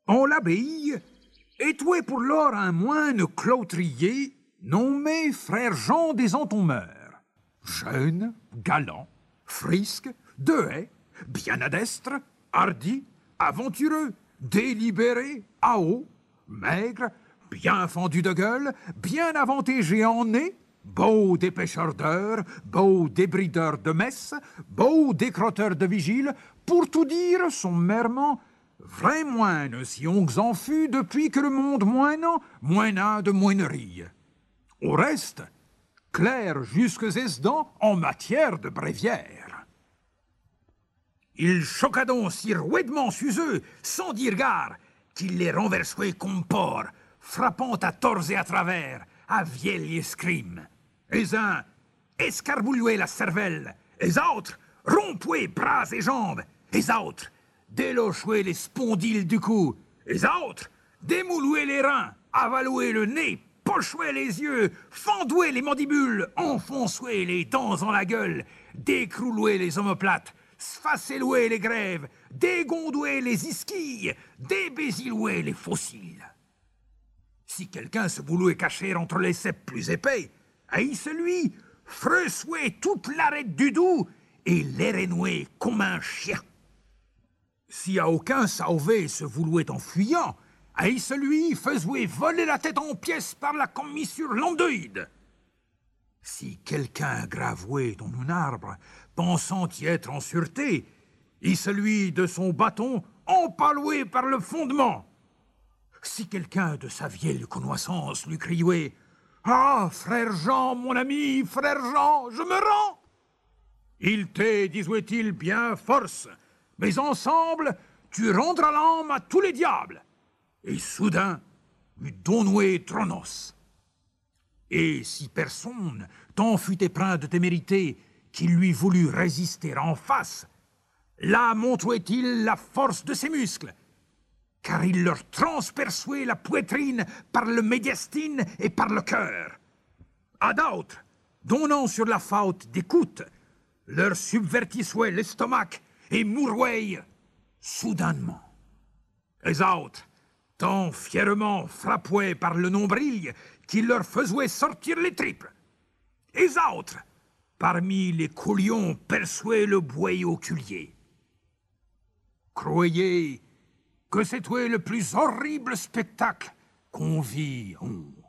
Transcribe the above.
En l'abbaye, étoué pour lors un moine cloîtrier nommé frère Jean des Entombeurs. Jeune, galant, frisque, dehais, bien adestre, hardi, aventureux, délibéré, haut, maigre, bien fendu de gueule, bien avantagé en nez, beau dépêcheur d'heures, beau débrideur de messe, beau décrotteur de vigile, pour tout dire, sommairement, vrai moine, si onx en fut depuis que le monde moinant, moina de moinerie. Au reste, clair jusques dents en matière de bréviaire. Il choqua donc si ruidement sus eux, sans dire gare, qu'il les renversait comme porc, frappant à tort et à travers, à vieil escrime. Les uns escarbouillaient la cervelle, les autres rompaient bras et jambes, les autres délochaient les spondyles du cou, les autres démoulouaient les reins, avalouaient le nez, pochouaient les yeux, fendouaient les mandibules, enfonçaient les dents dans la gueule, décroulouaient les omoplates, sfacélouaient les grèves, dégondouaient les isquilles, débésilouaient les fossiles. Si quelqu'un se voulut cacher entre les ceps plus épais, celui fressouait toute l'arête du doux et l'érenouait comme un chien. Si à aucun sauvé se voulouait en fuyant, celui faisait voler la tête en pièces par la commissure landoïde. Si quelqu'un gravouait dans un arbre, pensant y être en sûreté, celui de son bâton empaloué par le fondement. Si quelqu'un de sa vieille connaissance lui criait « Ah, frère Jean, mon ami, frère Jean, je me rends !» Il t'est, disait-il, bien force, mais ensemble, tu rendras l'âme à tous les diables. Et soudain, eut donnoué Tronos. Et si personne t'en fut épreint de témérité qu'il lui voulut résister en face, là montrait-il la force de ses muscles, car il leur transperçait la poitrine par le médiastine et par le cœur. À d'autres, donnant sur la faute d'écoute, leur subvertissait l'estomac et mourouait soudainement. Les autres, tant fièrement frappoués par le nombril qu'il leur faisait sortir les tripes. Les autres, parmi les coulions, perçoit le boyau oculier. Croyez que c'était le plus horrible spectacle qu'on vit.